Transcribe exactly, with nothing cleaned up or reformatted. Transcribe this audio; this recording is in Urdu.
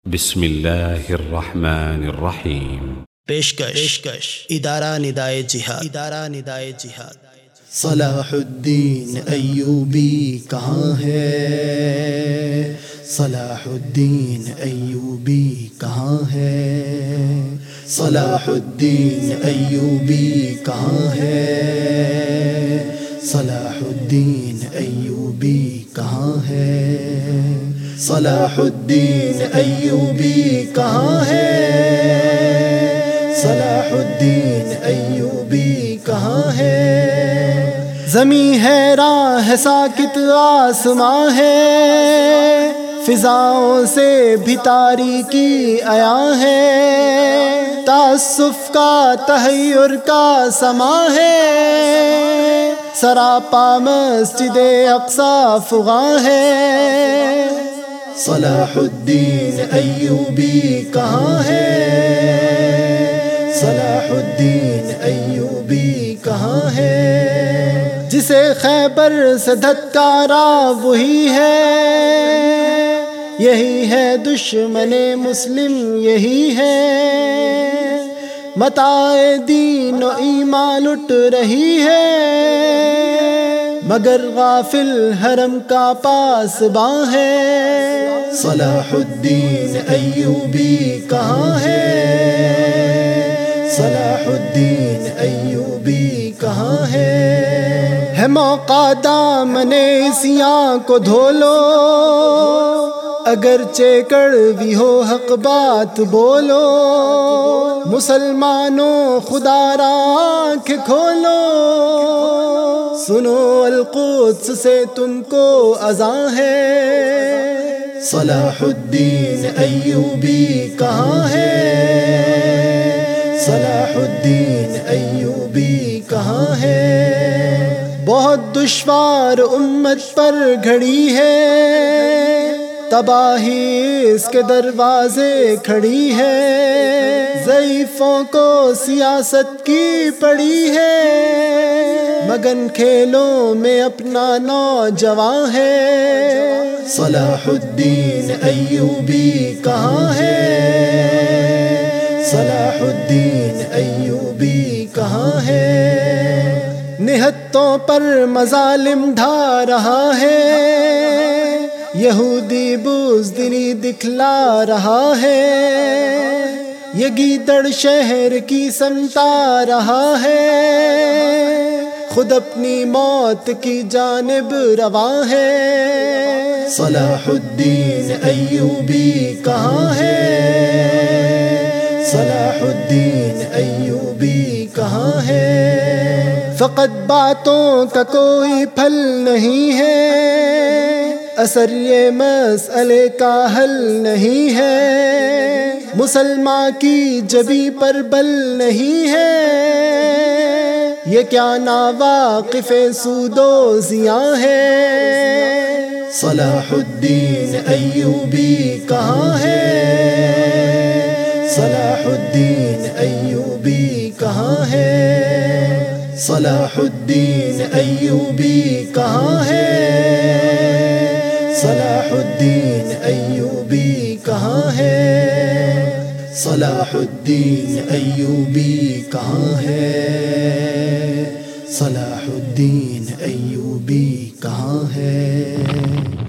بسم اللہ الرحمن الرحیم۔ پیشکش ادارہ ندائے جہاد ادارہ ندائے جہاد صلاح الدین ایوبی کہاں ہے؟ صلاح الدین ایوبی کہاں ہے؟ صلاح الدین ایوبی کہاں ہے؟ صلاح الدین ایوبی کہاں ہے؟ صلاح الدین ایوبی کہاں ہے؟ صلاح الدین ایوبی کہاں ہے؟ زمیں ہے راہ ساکت آسماں ہے، فضاؤں سے بھی تاریکی عیاں ہے، تعصف کا تحیر کا سما ہے، سراپا مسجد اقصی فغاں ہے۔ صلاح الدین ایوبی کہاں ہے؟ صلاح الدین ایوبی کہاں ہے؟ جسے خیبر سے دھتکارا وہی ہے، یہی ہے دشمن مسلم یہی ہے، متاع دین و ایمان لٹ رہی ہے، مگر غافل حرم کا پاسباں ہے۔ صلاح الدین ایوبی کہاں ہے؟ صلاح الدین ایوبی کہاں ہے؟ ہے موقع دامن سیاں کو دھو لو، اگرچہ کڑوی ہو حق بات بولو، مسلمانوں خدا را آنکھ کھولو، سنو القدس سے تم کو اذاں ہے۔ صلاح الدین ایوبی کہاں ہے؟ صلاح الدین ایوبی کہاں ہے؟ بہت دشوار امت پر گھڑی ہے، تباہی اس کے دروازے کھڑی ہے، ضعیفوں کو سیاست کی پڑی ہے، مگن کھیلوں میں اپنا نوجوان ہے۔ صلاح الدین ایوبی کہاں ہے؟ صلاح الدین ایوبی کہاں ہے؟ نہتوں پر مظالم ڈھا رہا ہے، یہودی بزدلی دکھلا رہا ہے، یہ گیدڑ شہر کی سمٹا رہا ہے، خود اپنی موت کی جانب رواں ہے۔ صلاح الدین ایوبی کہاں ہے؟ صلاح الدین ایوبی کہاں ہے؟ فقط باتوں کا کوئی پھل نہیں ہے، اثر یہ مسئلے کا حل نہیں ہے، مسلمان کی جبی پر بل نہیں ہے، یہ کیا ناواقف سود و زیاں ہے۔ صلاح الدین ایوبی کہاں ہے؟ صلاح الدین ایوبی کہاں ہے؟ صلاح الدین ایوبی کہاں ہے؟ صلاح الدین ایوبی کہاں ہے؟ صلاح الدین ایوبی کہاں ہے؟ صلاح الدین ایوبی کہاں ہے؟